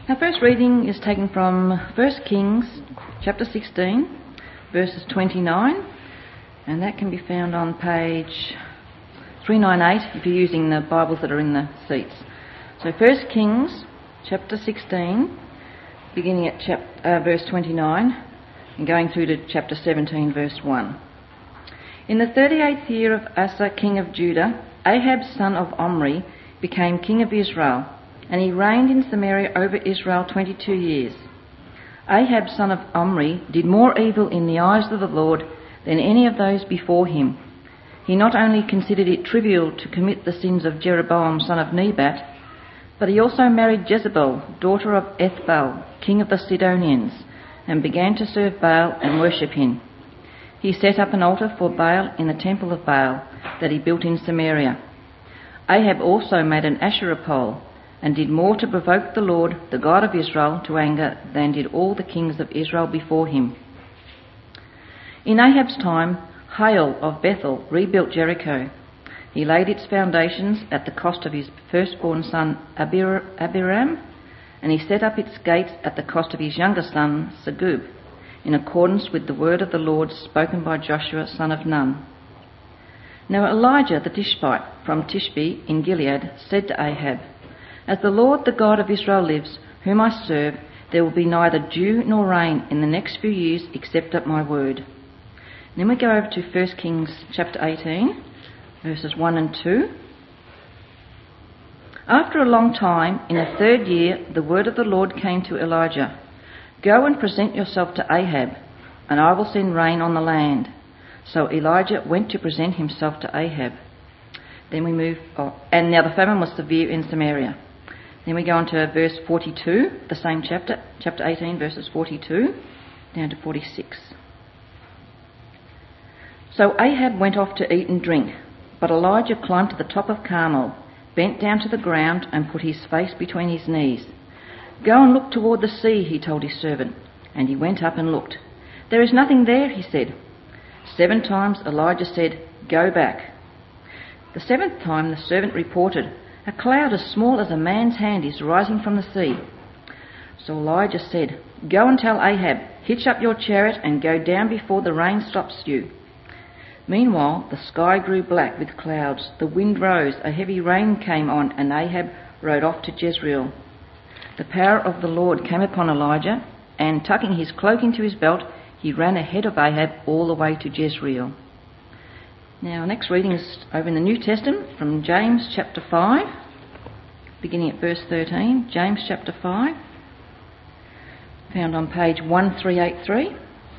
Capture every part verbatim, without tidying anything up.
Our first reading is taken from First Kings chapter sixteen, verses twenty-nine, and that can be found on page three ninety-eight if you're using the Bibles that are in the seats. So First Kings chapter sixteen, beginning at chap- uh, verse twenty-nine and going through to chapter seventeen, verse one. In the thirty-eighth year of Asa, king of Judah, Ahab, son of Omri, became king of Israel, and he reigned in Samaria over Israel twenty-two years. Ahab, son of Omri, did more evil in the eyes of the Lord than any of those before him. He not only considered it trivial to commit the sins of Jeroboam, son of Nebat, but he also married Jezebel, daughter of Ethbaal, king of the Sidonians, and began to serve Baal and worship him. He set up an altar for Baal in the temple of Baal that he built in Samaria. Ahab also made an Asherah pole, and did more to provoke the Lord, the God of Israel, to anger than did all the kings of Israel before him. In Ahab's time, Hiel of Bethel rebuilt Jericho. He laid its foundations at the cost of his firstborn son Abir- Abiram, and he set up its gates at the cost of his younger son Segub, in accordance with the word of the Lord spoken by Joshua son of Nun. Now Elijah the Tishbite from Tishbe in Gilead said to Ahab, "As the Lord, the God of Israel lives, whom I serve, there will be neither dew nor rain in the next few years except at my word." Then we go over to First Kings chapter eighteen, verses one and two. After a long time, in the third year, the word of the Lord came to Elijah, "Go and present yourself to Ahab, and I will send rain on the land." So Elijah went to present himself to Ahab. Then we move, oh, and now the famine was severe in Samaria. Then we go on to verse forty-two, the same chapter, chapter eighteen, verses forty-two down to forty-six. So Ahab went off to eat and drink, but Elijah climbed to the top of Carmel, bent down to the ground and put his face between his knees. "Go and look toward the sea," he told his servant, and he went up and looked. "There is nothing there," he said. Seven times Elijah said, "Go back." The seventh time the servant reported, "A cloud as small as a man's hand is rising from the sea." So Elijah said, "Go and tell Ahab, hitch up your chariot and go down before the rain stops you." Meanwhile the sky grew black with clouds, the wind rose, a heavy rain came on, and Ahab rode off to Jezreel. The power of the Lord came upon Elijah, and tucking his cloak into his belt, he ran ahead of Ahab all the way to Jezreel. Now, our next reading is over in the New Testament from James chapter five, beginning at verse thirteen. James chapter five, found on page thirteen eighty-three.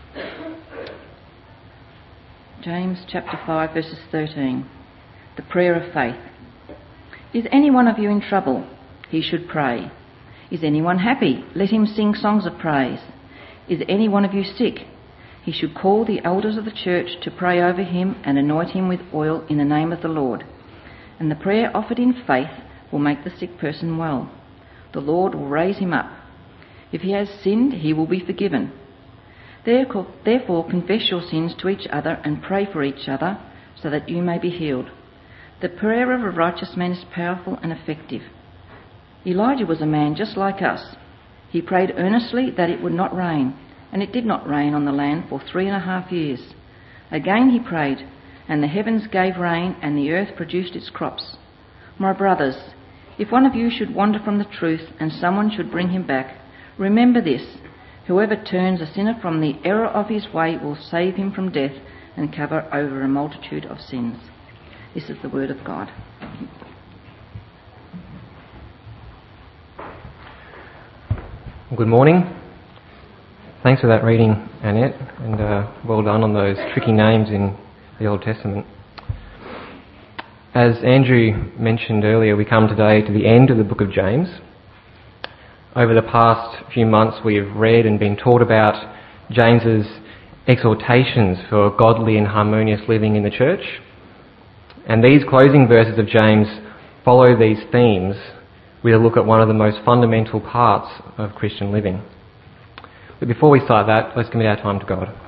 James chapter five, verses thirteen. The prayer of faith. "Is any one of you in trouble? He should pray. Is anyone happy? Let him sing songs of praise. Is any one of you sick? He should call the elders of the church to pray over him and anoint him with oil in the name of the Lord. And the prayer offered in faith will make the sick person well. The Lord will raise him up. If he has sinned, he will be forgiven. Therefore confess your sins to each other and pray for each other so that you may be healed. The prayer of a righteous man is powerful and effective." Elijah was a man just like us. He prayed earnestly that it would not rain, and it did not rain on the land for three and a half years. Again he prayed, and the heavens gave rain, and the earth produced its crops. My brothers, if one of you should wander from the truth and someone should bring him back, remember this: whoever turns a sinner from the error of his way will save him from death and cover over a multitude of sins. This is the word of God. Good morning. Thanks for that reading, Annette, and uh, well done on those tricky names in the Old Testament. As Andrew mentioned earlier, we come today to the end of the book of James. Over the past few months we have read and been taught about James's exhortations for godly and harmonious living in the church. And these closing verses of James follow these themes with a look at one of the most fundamental parts of Christian living. But before we start that, let's commit our time to God.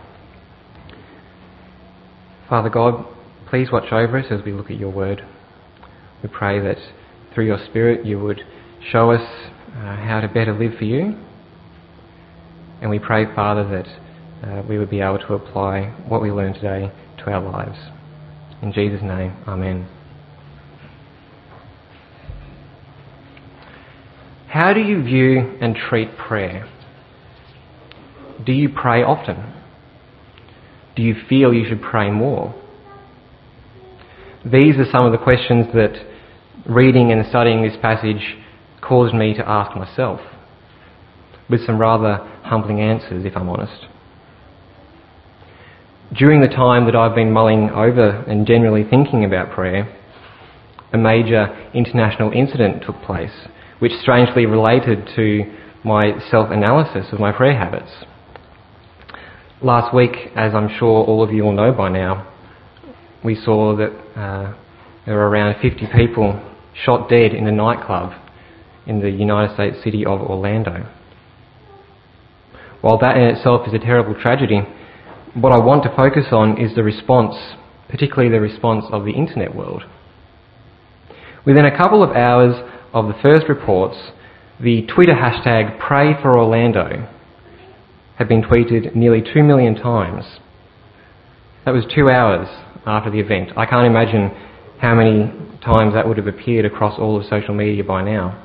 Father God, please watch over us as we look at your word. We pray that through your Spirit you would show us uh, how to better live for you. And we pray, Father, that uh, we would be able to apply what we learned today to our lives. In Jesus' name, Amen. How do you view and treat prayer? Do you pray often? Do you feel you should pray more? These are some of the questions that reading and studying this passage caused me to ask myself, with some rather humbling answers, if I'm honest. During the time that I've been mulling over and generally thinking about prayer, a major international incident took place, which strangely related to my self-analysis of my prayer habits. Last week, as I'm sure all of you will know by now, we saw that uh, there were around fifty people shot dead in a nightclub in the United States city of Orlando. While that in itself is a terrible tragedy, what I want to focus on is the response, particularly the response of the internet world. Within a couple of hours of the first reports, the Twitter hashtag Pray for Orlando had been tweeted nearly two million times. That was two hours after the event. I can't imagine how many times that would have appeared across all of social media by now.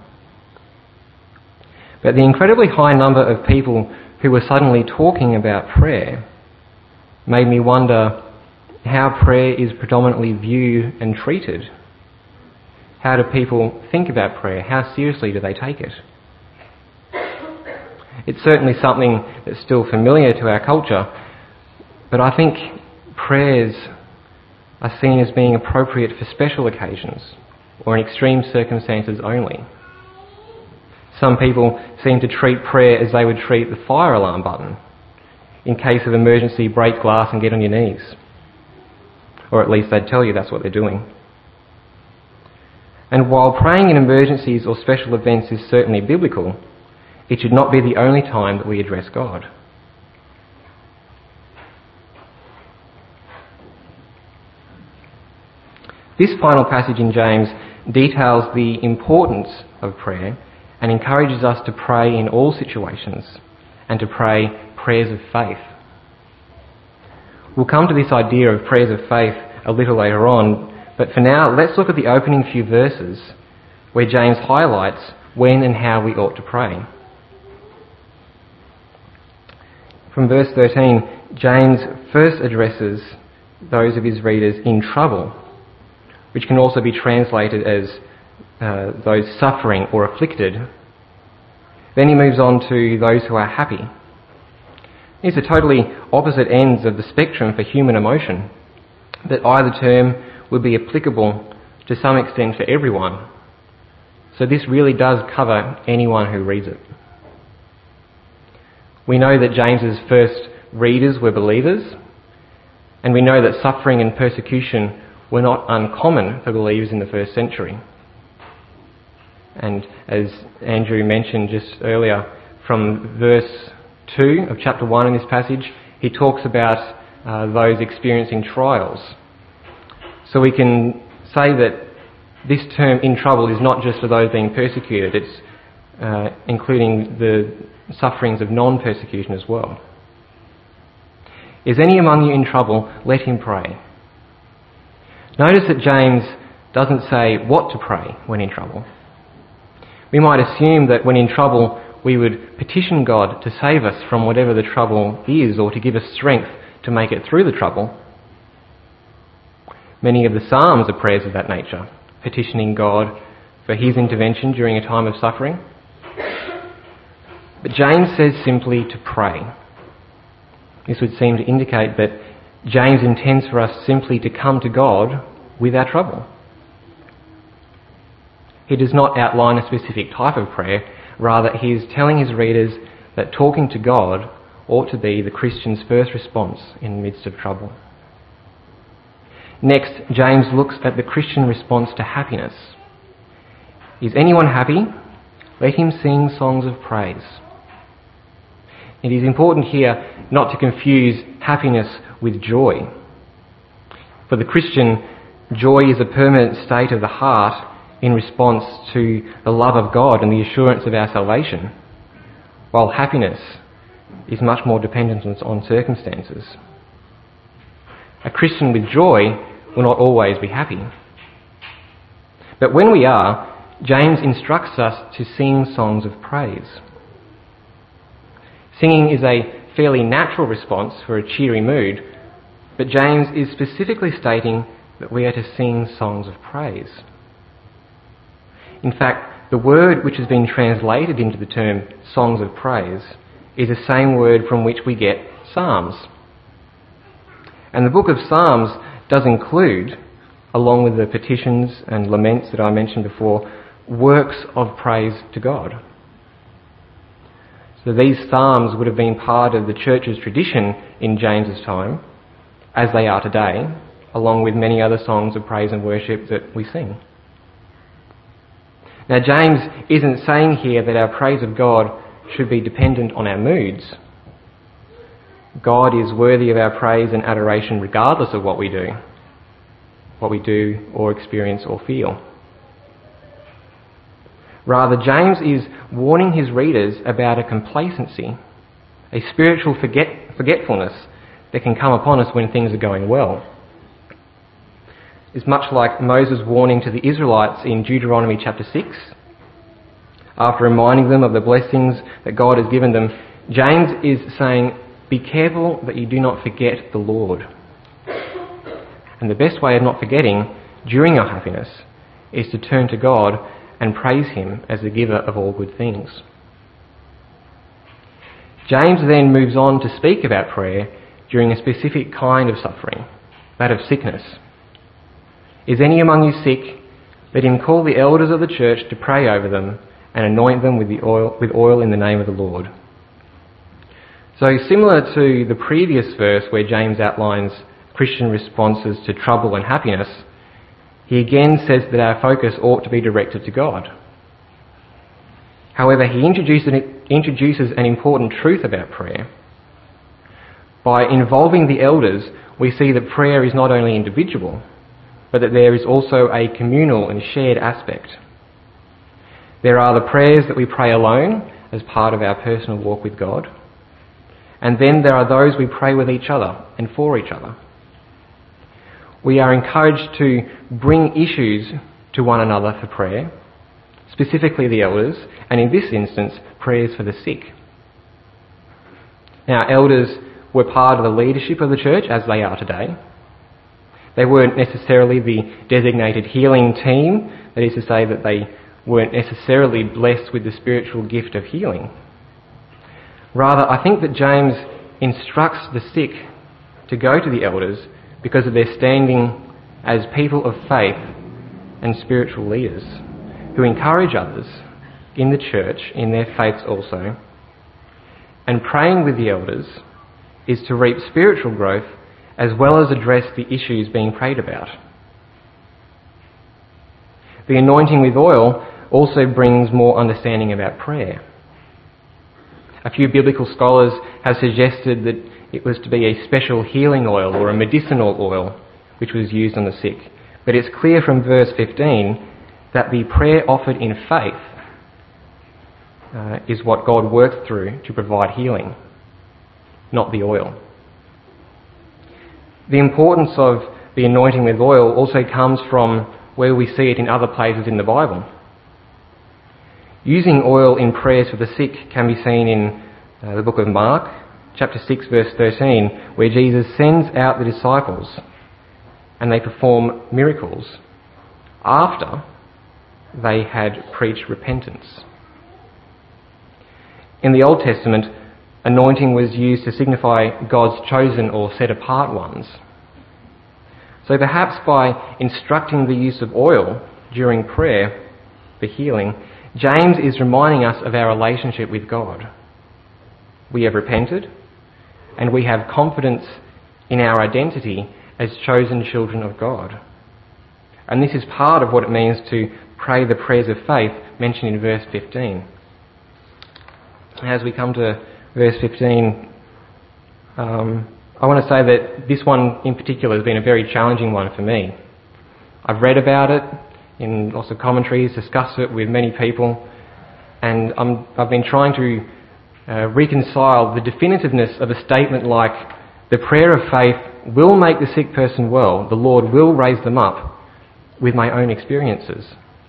But the incredibly high number of people who were suddenly talking about prayer made me wonder how prayer is predominantly viewed and treated. How do people think about prayer? How seriously do they take it? It's certainly something that's still familiar to our culture, but I think prayers are seen as being appropriate for special occasions or in extreme circumstances only. Some people seem to treat prayer as they would treat the fire alarm button. In case of emergency, break glass and get on your knees. Or at least they'd tell you that's what they're doing. And while praying in emergencies or special events is certainly biblical, it should not be the only time that we address God. This final passage in James details the importance of prayer and encourages us to pray in all situations and to pray prayers of faith. We'll come to this idea of prayers of faith a little later on, but for now, let's look at the opening few verses where James highlights when and how we ought to pray. From verse thirteen, James first addresses those of his readers in trouble, which can also be translated as uh, those suffering or afflicted. Then he moves on to those who are happy. These are totally opposite ends of the spectrum for human emotion, but either term would be applicable to some extent for everyone. So this really does cover anyone who reads it. We know that James's first readers were believers, and we know that suffering and persecution were not uncommon for believers in the first century. And as Andrew mentioned just earlier, from verse two of chapter one in this passage, he talks about uh, those experiencing trials. So we can say that this term in trouble is not just for those being persecuted, it's uh, including the sufferings of non-persecution as well. Is any among you in trouble? Let him pray. Notice that James doesn't say what to pray when in trouble. We might assume that when in trouble we would petition God to save us from whatever the trouble is or to give us strength to make it through the trouble. Many of the Psalms are prayers of that nature, petitioning God for his intervention during a time of suffering. But James says simply to pray. This would seem to indicate that James intends for us simply to come to God with our trouble. He does not outline a specific type of prayer, rather he is telling his readers that talking to God ought to be the Christian's first response in the midst of trouble. Next, James looks at the Christian response to happiness. Is anyone happy? Let him sing songs of praise. It is important here not to confuse happiness with joy. For the Christian, joy is a permanent state of the heart in response to the love of God and the assurance of our salvation, while happiness is much more dependent on circumstances. A Christian with joy will not always be happy. But when we are, James instructs us to sing songs of praise. Singing is a fairly natural response for a cheery mood, but James is specifically stating that we are to sing songs of praise. In fact, the word which has been translated into the term songs of praise is the same word from which we get psalms. And the book of Psalms does include, along with the petitions and laments that I mentioned before, works of praise to God. So these psalms would have been part of the church's tradition in James's time, as they are today, along with many other songs of praise and worship that we sing. Now, James isn't saying here that our praise of God should be dependent on our moods. God is worthy of our praise and adoration regardless of what we do, what we do or experience or feel. Rather, James is warning his readers about a complacency, a spiritual forget, forgetfulness that can come upon us when things are going well. It's much like Moses' warning to the Israelites in Deuteronomy chapter six. After reminding them of the blessings that God has given them, James is saying, be careful that you do not forget the Lord. And the best way of not forgetting during our happiness is to turn to God and praise him as the giver of all good things. James then moves on to speak about prayer during a specific kind of suffering, that of sickness. Is any among you sick? Let him call the elders of the church to pray over them and anoint them with the oil with oil in the name of the Lord. So similar to the previous verse where James outlines Christian responses to trouble and happiness, he again says that our focus ought to be directed to God. However, he introduces, introduces an important truth about prayer. By involving the elders, we see that prayer is not only individual, but that there is also a communal and shared aspect. There are the prayers that we pray alone as part of our personal walk with God, and then there are those we pray with each other and for each other. We are encouraged to bring issues to one another for prayer, specifically the elders, and in this instance, prayers for the sick. Now, elders were part of the leadership of the church as they are today. They weren't necessarily the designated healing team, that is to say that they weren't necessarily blessed with the spiritual gift of healing. Rather, I think that James instructs the sick to go to the elders because of their standing as people of faith and spiritual leaders who encourage others in the church, in their faiths also. And praying with the elders is to reap spiritual growth as well as address the issues being prayed about. The anointing with oil also brings more understanding about prayer. A few biblical scholars have suggested that it was to be a special healing oil or a medicinal oil which was used on the sick. But it's clear from verse fifteen that the prayer offered in faith uh, is what God worked through to provide healing, not the oil. The importance of the anointing with oil also comes from where we see it in other places in the Bible. Using oil in prayers for the sick can be seen in uh, the book of Mark, chapter six, verse thirteen, where Jesus sends out the disciples and they perform miracles after they had preached repentance. In the Old Testament, anointing was used to signify God's chosen or set apart ones. So perhaps by instructing the use of oil during prayer for healing, James is reminding us of our relationship with God. We have repented, and we have confidence in our identity as chosen children of God. And this is part of what it means to pray the prayers of faith mentioned in verse fifteen. As we come to verse fifteen, um, I want to say that this one in particular has been a very challenging one for me. I've read about it, in lots of commentaries, discussed it with many people, and I'm, I've been trying to uh, reconcile the definitiveness of a statement like, the prayer of faith will make the sick person well, the Lord will raise them up, with my own experiences.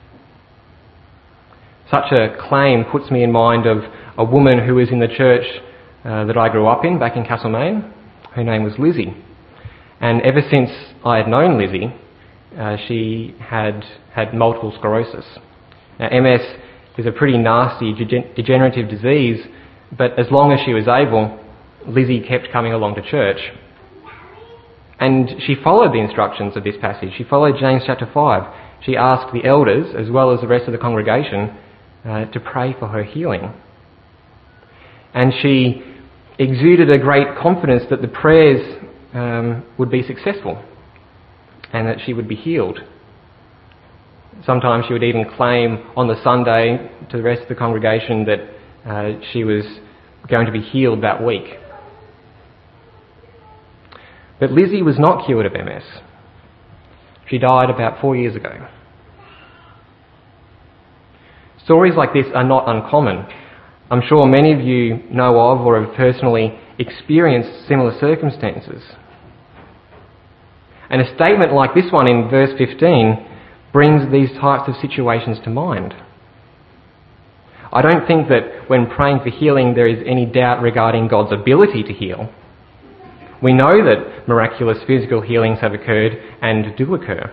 Such a claim puts me in mind of a woman who was in the church uh, that I grew up in, back in Castlemaine. Her name was Lizzie. And ever since I had known Lizzie, uh, she had had multiple sclerosis. Now, M S is a pretty nasty degen- degenerative disease, but as long as she was able, Lizzie kept coming along to church. And she followed the instructions of this passage. She followed James chapter five. She asked the elders, as well as the rest of the congregation, uh, to pray for her healing. And she exuded a great confidence that the prayers um, would be successful and that she would be healed. Sometimes she would even claim on the Sunday to the rest of the congregation that uh, she was going to be healed that week. But Lizzie was not cured of M S. She died about four years ago. Stories like this are not uncommon. I'm sure many of you know of or have personally experienced similar circumstances. And a statement like this one in verse fifteen brings these types of situations to mind. I don't think that when praying for healing there is any doubt regarding God's ability to heal. We know that miraculous physical healings have occurred and do occur.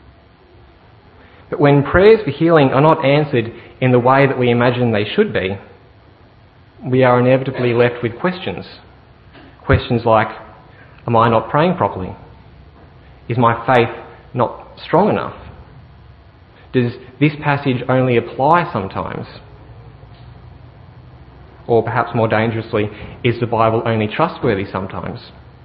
But when prayers for healing are not answered in the way that we imagine they should be, we are inevitably left with questions. Questions like, am I not praying properly? Is my faith not strong enough? Does this passage only apply sometimes? Or perhaps more dangerously, is the Bible only trustworthy sometimes?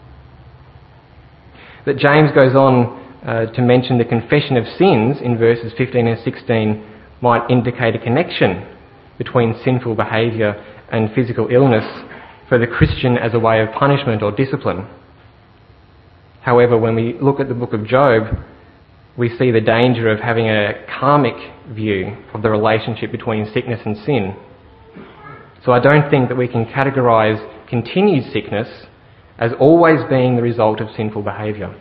That James goes on uh, to mention the confession of sins in verses fifteen and sixteen might indicate a connection between sinful behaviour and physical illness for the Christian as a way of punishment or discipline. However, when we look at the book of Job, we see the danger of having a karmic view of the relationship between sickness and sin. So I don't think that we can categorise continued sickness as always being the result of sinful behaviour.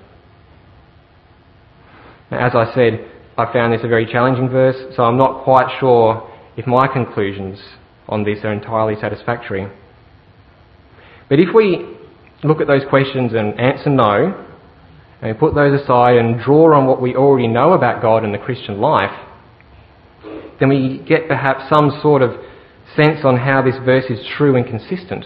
Now, as I said, I found this a very challenging verse, so I'm not quite sure if my conclusions on this are entirely satisfactory. But if we look at those questions and answer no, and we put those aside and draw on what we already know about God and the Christian life, then we get perhaps some sort of sense on how this verse is true and consistent.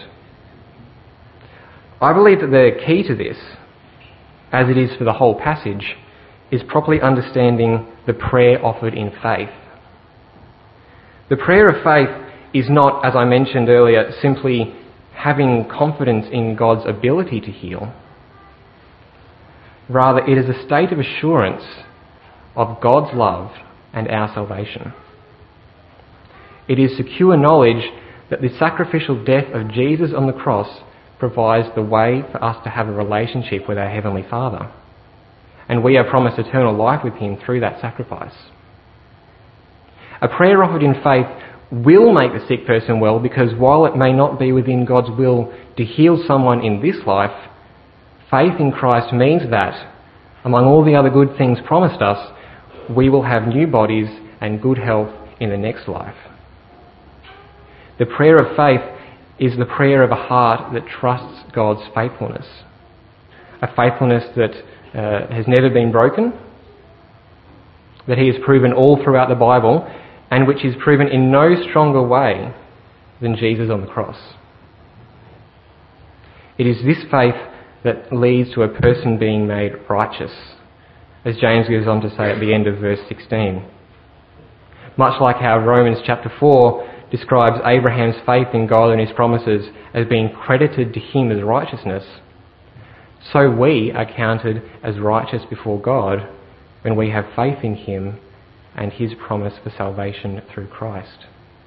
I believe that the key to this, as it is for the whole passage, is properly understanding the prayer offered in faith. The prayer of faith is not, as I mentioned earlier, simply having confidence in God's ability to heal. Rather, it is a state of assurance of God's love and our salvation. It is secure knowledge that the sacrificial death of Jesus on the cross provides the way for us to have a relationship with our Heavenly Father. And we are promised eternal life with Him through that sacrifice. A prayer offered in faith will make the sick person well, because while it may not be within God's will to heal someone in this life, faith in Christ means that, among all the other good things promised us, we will have new bodies and good health in the next life. The prayer of faith is the prayer of a heart that trusts God's faithfulness, a faithfulness that uh, has never been broken, that He has proven all throughout the Bible, and which is proven in no stronger way than Jesus on the cross. It is this faith that leads to a person being made righteous, as James goes on to say at the end of verse sixteen. Much like how Romans chapter four describes Abraham's faith in God and His promises as being credited to him as righteousness, so we are counted as righteous before God when we have faith in Him and His promise for salvation through Christ.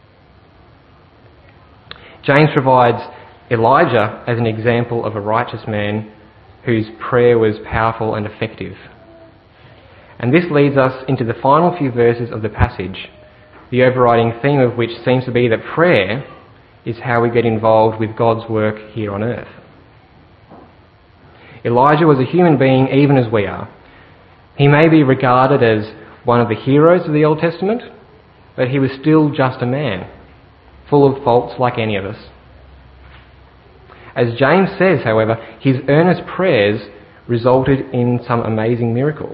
James provides Elijah as an example of a righteous man whose prayer was powerful and effective. And this leads us into the final few verses of the passage, the overriding theme of which seems to be that prayer is how we get involved with God's work here on earth. Elijah was a human being even as we are. He may be regarded as one of the heroes of the Old Testament, but he was still just a man, full of faults like any of us. As James says, however, his earnest prayers resulted in some amazing miracles.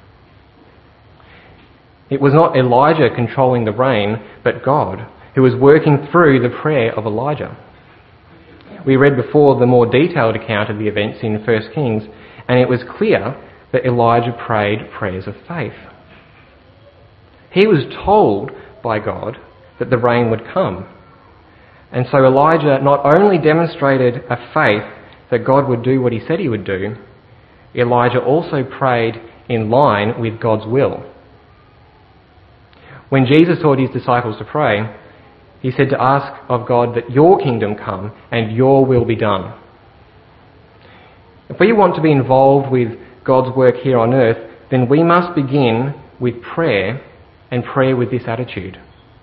It was not Elijah controlling the rain, but God, who was working through the prayer of Elijah. We read before the more detailed account of the events in First Kings, and it was clear that Elijah prayed prayers of faith. He was told by God that the rain would come. And so Elijah not only demonstrated a faith that God would do what he said he would do, Elijah also prayed in line with God's will. When Jesus taught his disciples to pray, he said to ask of God that your kingdom come and your will be done. If we want to be involved with God's work here on earth, then we must begin with prayer, and prayer with this attitude.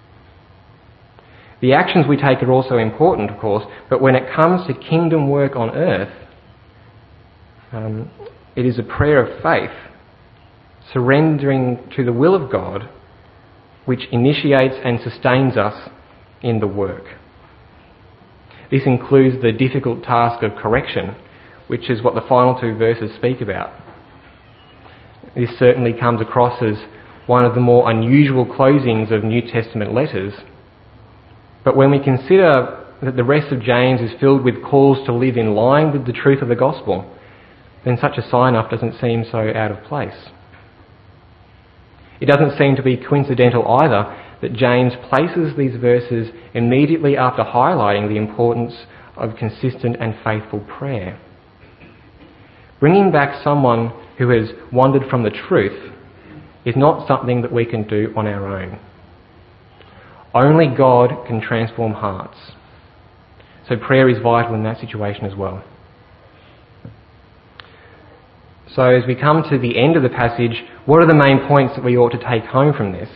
The actions we take are also important, of course, but when it comes to kingdom work on earth, um, it is a prayer of faith, surrendering to the will of God, which initiates and sustains us in the work. This includes the difficult task of correction, which is what the final two verses speak about. This certainly comes across as one of the more unusual closings of New Testament letters. But when we consider that the rest of James is filled with calls to live in line with the truth of the gospel, then such a sign-off doesn't seem so out of place. It doesn't seem to be coincidental either that James places these verses immediately after highlighting the importance of consistent and faithful prayer. Bringing back someone who has wandered from the truth is not something that we can do on our own. Only God can transform hearts. So prayer is vital in that situation as well. So as we come to the end of the passage, what are the main points that we ought to take home from this?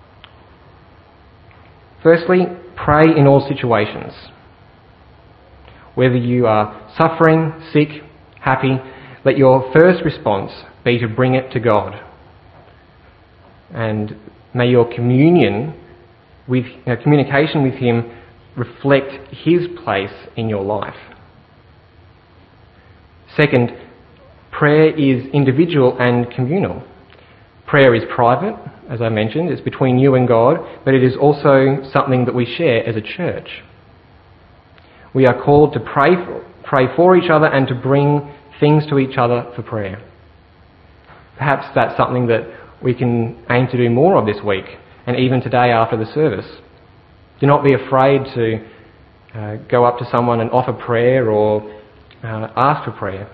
Firstly, pray in all situations. Whether you are suffering, sick, happy, let your first response be to bring it to God. And may your communion with uh, communication with Him reflect His place in your life. Second, prayer is individual and communal. Prayer is private, as I mentioned, it's between you and God, but it is also something that we share as a church. We are called to pray for, pray for each other and to bring things to each other for prayer. Perhaps that's something that we can aim to do more of this week, and even today after the service. Do not be afraid to uh, go up to someone and offer prayer or uh, ask for prayer.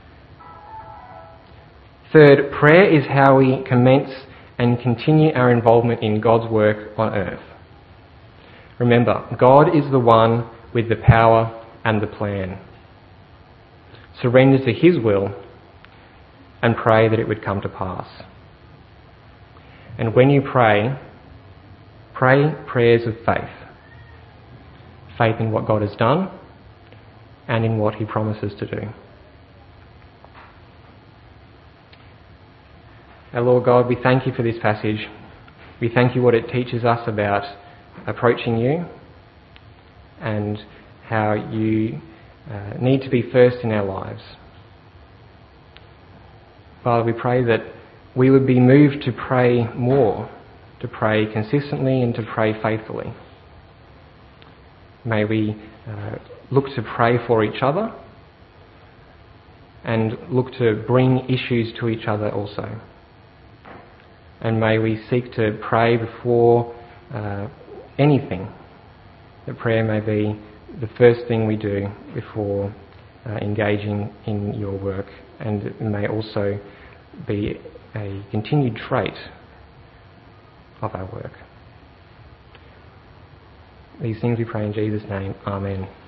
Third, prayer is how we commence and continue our involvement in God's work on earth. Remember, God is the one with the power and the plan. Surrender to His will and pray that it would come to pass. And when you pray, pray prayers of faith. Faith in what God has done and in what He promises to do. Our Lord God, we thank You for this passage. We thank You what it teaches us about approaching You and how You uh, need to be first in our lives. Father, we pray that we would be moved to pray more, to pray consistently and to pray faithfully. May we uh, look to pray for each other and look to bring issues to each other also. And may we seek to pray before uh, anything, that prayer may be the first thing we do before uh, engaging in Your work, and it may also be a continued trait of our work. These things we pray in Jesus' name. Amen.